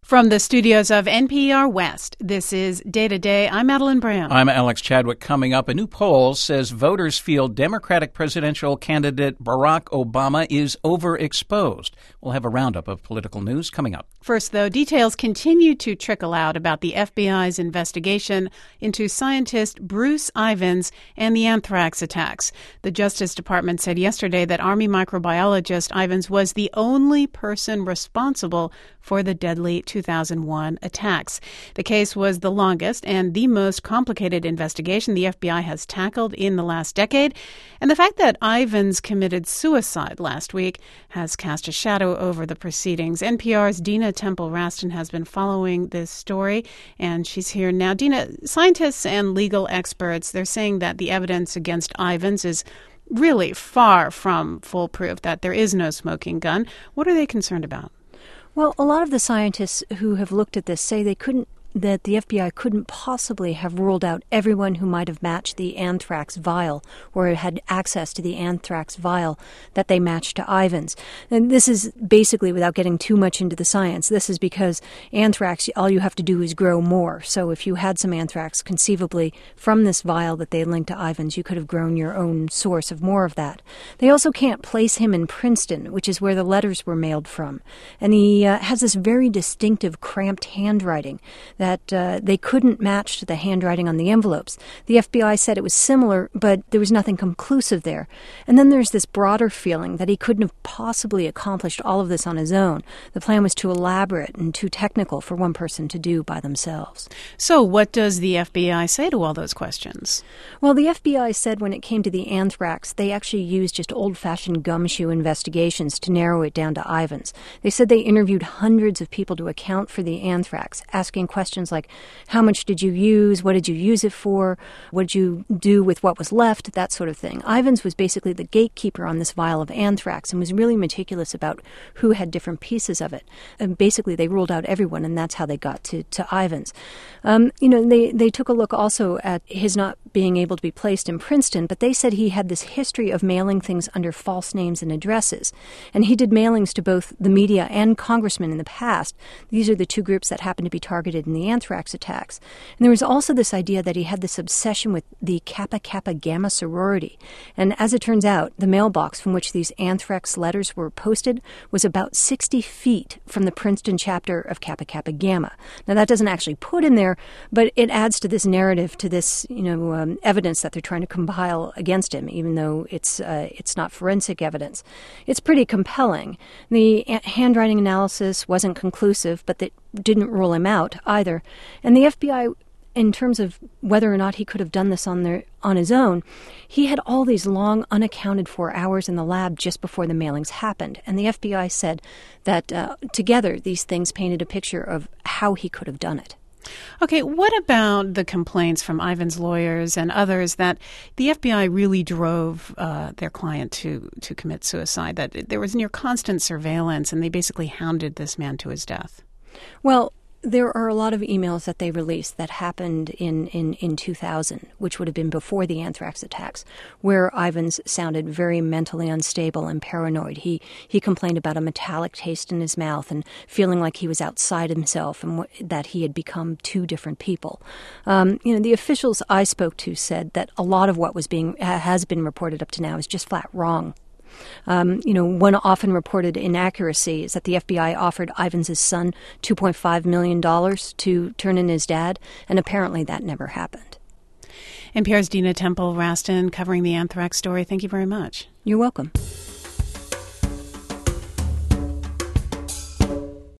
From the studios of NPR West, this is Day to Day. I'm Madeline Brown. I'm Alex Chadwick. Coming up, a new poll says voters feel Democratic presidential candidate Barack Obama is overexposed. We'll have a roundup of political news coming up. First, though, details continue to trickle out about the FBI's investigation into scientist Bruce Ivins and the anthrax attacks. The Justice Department said yesterday that Army microbiologist Ivins was the only person responsible for the deadly 2001 attacks. The case was the longest and the most complicated investigation the FBI has tackled in the last decade. And the fact that Ivins committed suicide last week has cast a shadow over the proceedings. NPR's Dina Temple-Raston has been following this story, and she's here now. Dina, scientists and legal experts, they're saying that the evidence against Ivins is really far from foolproof, that there is no smoking gun. What are they concerned about? Well, a lot of the scientists who have looked at this say that the FBI couldn't possibly have ruled out everyone who might have matched the anthrax vial or had access to the anthrax vial that they matched to Ivins. And this is basically, without getting too much into the science, this is because anthrax, all you have to do is grow more. So if you had some anthrax, conceivably, from this vial that they linked to Ivins, you could have grown your own source of more of that. They also can't place him in Princeton, which is where the letters were mailed from. And he has this very distinctive, cramped handwriting that they couldn't match to the handwriting on the envelopes. The FBI said it was similar, but there was nothing conclusive there. And then there's this broader feeling that he couldn't have possibly accomplished all of this on his own. The plan was too elaborate and too technical for one person to do by themselves. So what does the FBI say to all those questions? Well, the FBI said when it came to the anthrax, they actually used just old-fashioned gumshoe investigations to narrow it down to Ivins. They said they interviewed hundreds of people to account for the anthrax, asking questions like, how much did you use? What did you use it for? What did you do with what was left? That sort of thing. Ivins was basically the gatekeeper on this vial of anthrax and was really meticulous about who had different pieces of it. And basically, they ruled out everyone, and that's how they got to Ivins. They took a look also at his not being able to be placed in Princeton, but they said he had this history of mailing things under false names and addresses. And he did mailings to both the media and congressmen in the past. These are the two groups that happened to be targeted in the anthrax attacks. And there was also this idea that he had this obsession with the Kappa Kappa Gamma sorority. And as it turns out, the mailbox from which these anthrax letters were posted was about 60 feet from the Princeton chapter of Kappa Kappa Gamma. Now, that doesn't actually put in there, but it adds to this narrative, to this, evidence that they're trying to compile against him, even though it's not forensic evidence. It's pretty compelling. The handwriting analysis wasn't conclusive, but that didn't rule him out either. And the FBI, in terms of whether or not he could have done this on his own, he had all these long, unaccounted for hours in the lab just before the mailings happened. And the FBI said that together these things painted a picture of how he could have done it. Okay, what about the complaints from Ivins' lawyers and others that the FBI really drove their client to commit suicide, that there was near constant surveillance and they basically hounded this man to his death? Well, there are a lot of emails that they released that happened in 2000, which would have been before the anthrax attacks, where Ivins sounded very mentally unstable and paranoid. He complained about a metallic taste in his mouth and feeling like he was outside himself and that he had become two different people. The officials I spoke to said that a lot of what has been reported up to now is just flat wrong. One often reported inaccuracy is that the FBI offered Ivins' son $2.5 million to turn in his dad, and apparently that never happened. NPR's Dina Temple-Raston covering the anthrax story. Thank you very much. You're welcome.